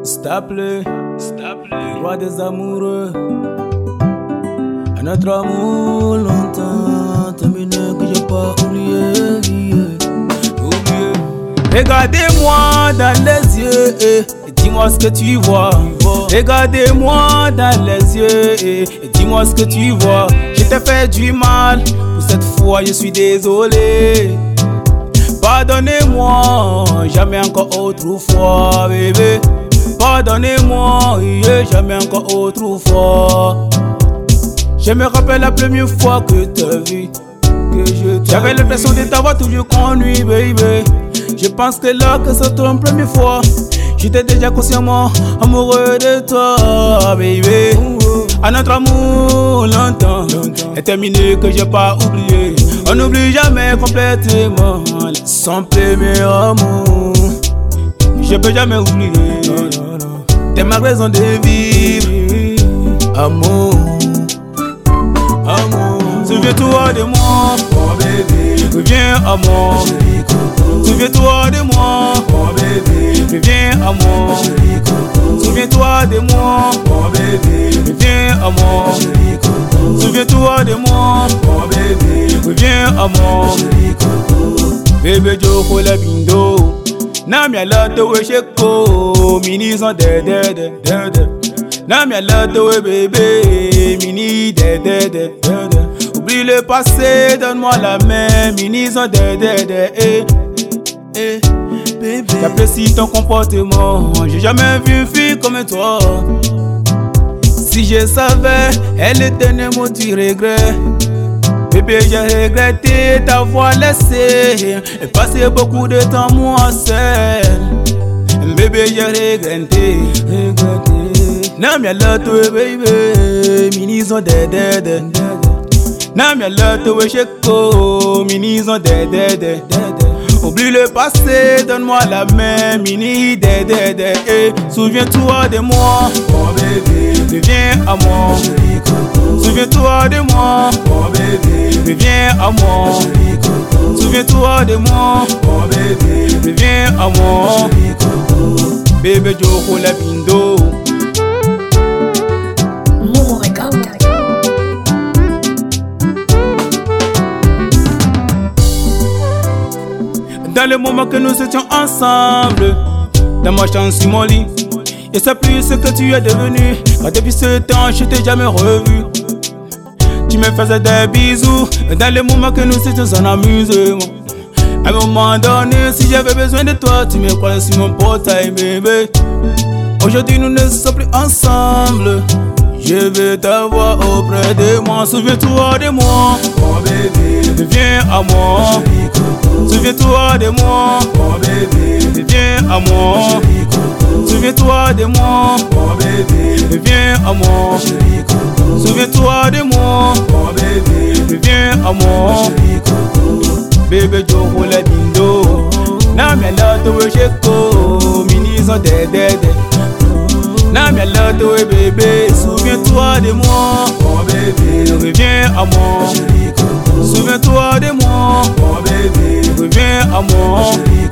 Staple, roi des amoureux. À notre amour longtemps terminé que j'ai pas oublié. Regardez-moi dans les yeux et dis-moi ce que tu vois. Regardez-moi dans les yeux et dis-moi ce que tu vois. Je t'ai fait du mal, pour cette fois je suis désolé. Pardonnez-moi, jamais encore autrefois, bébé. Pardonnez-moi, jamais encore autrefois. Je me rappelle la première fois que t'as vu, j'avais l'impression de t'avoir toujours conduit, baby. Je pense que là que c'est la première fois, j'étais déjà consciemment amoureux de toi, baby. À notre amour longtemps est terminé que j'ai pas oublié. On n'oublie jamais complètement son premier amour. Je peux jamais oublier. T'es ma raison de vivre. Amour, amour. Souviens-toi de moi, oh bébé. Reviens à moi. Souviens-toi de moi, oh bébé. Reviens à moi. Souviens-toi de moi, oh bébé. Reviens à moi. Souviens-toi de moi, oh bébé. Reviens à moi. Bébé Joko la bindo. Na mi alato we sheko, mini son de. Na mi alato we bébé, mini de. Oublie le passé, donne-moi la main, mini son de. Bébé, j'apprécie ton comportement, j'ai jamais vu une fille comme toi. Si je savais, elle était un mot du regret. Bébé, j'ai regretté t'avoir laissé et passé beaucoup de temps moi seul. Bébé, j'ai regretté. Na mi alato we baby, mini son de. Na mi alato we sheko, mini son de. Oublie le passé, donne-moi la main, mini de. Souviens-toi de moi, oh bébé, reviens à moi. Souviens-toi de moi, oh bébé, reviens à moi. Souviens-toi de moi, oh bébé, reviens à moi. Bébé Joko la bindo. Dans le moment que nous étions ensemble, dans ma chambre sur mon lit, je sais plus ce que tu es devenu. Car depuis ce temps, je t'ai jamais revu. Tu me faisais des bisous, dans le moment que nous étions en amusement. À un moment donné, si j'avais besoin de toi, tu me croyais sur mon portail, bébé. Aujourd'hui, nous ne sommes plus ensemble. Je veux t'avoir auprès de moi. Souviens-toi de moi, oh bébé, reviens à moi. Souviens-toi de moi, oh bébé, reviens à moi. Souviens-toi de moi, oh bébé, reviens à moi. Souviens-toi de moi, oh bébé, reviens à moi. Bébé Joko la bindo. Na mi alato we sheko, mini son de. Na mi alato we bébé, souviens-toi de moi, oh bébé, reviens à moi. Souviens-toi de moi, oh bébé, reviens à moi.